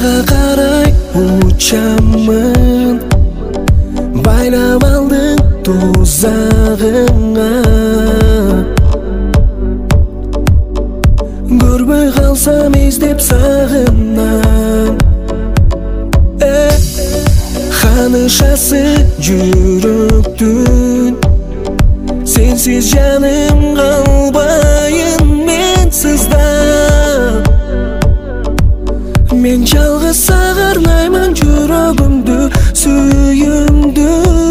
sağa qaray uçamın, baylab aldın tuzağına. Görmey kalsam izlep sağından. Kanışası жүректün, sensiz canım kalbayın men sızdan. Men жалғыз сағырнаймын жүрегімді, сүйімді.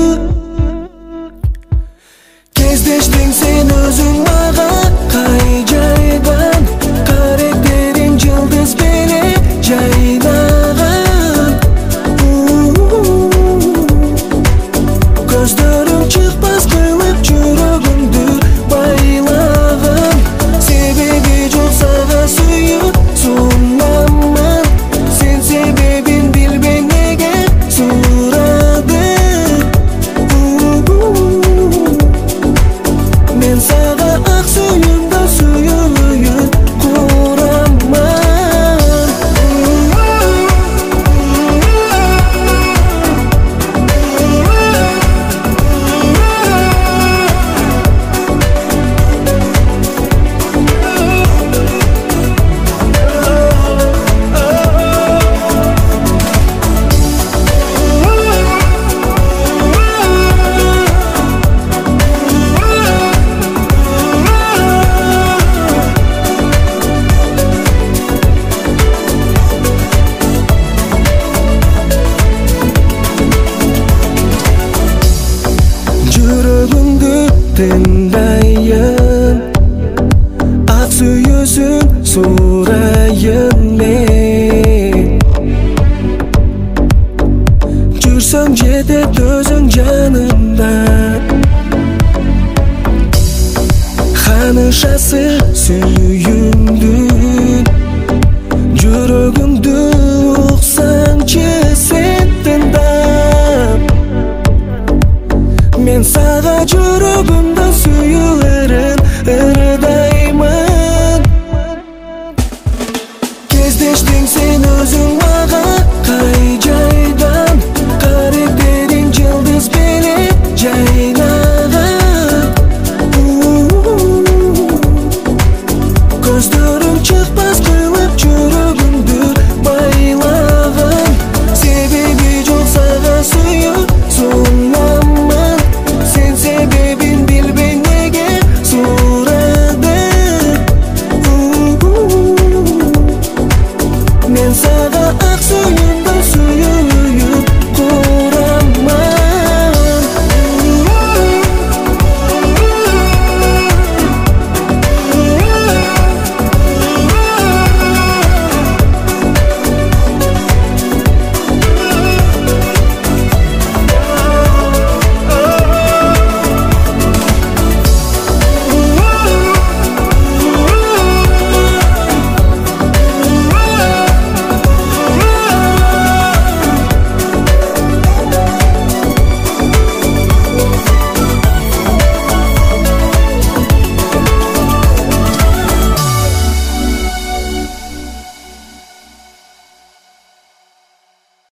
Кездештің сен өзің маған қай жайдан, қаректерің жылдыз беле жайнаған. Көздерің шықпас қылып жүрегімді байлаған. Себебі жоқ саға сүйіп сонамын, сен себебін білбей неге сұрадың. Мен саға ақ сүйімді сүйіп құрамын. Жүрегімді тыңдайын, ақ сүйесін сұрайын мен. Жүрсің жетет өзің жанымда, қанышасы сүйімдің. Жүрегімді ұқсаңшы сен тыңдап, мен саға жүрегімді сүйілерін ырдаймын. Кездештің сен өзің маған қай жайдан, қаректерің жылдыз беле жайнаған. Көздерің шықпас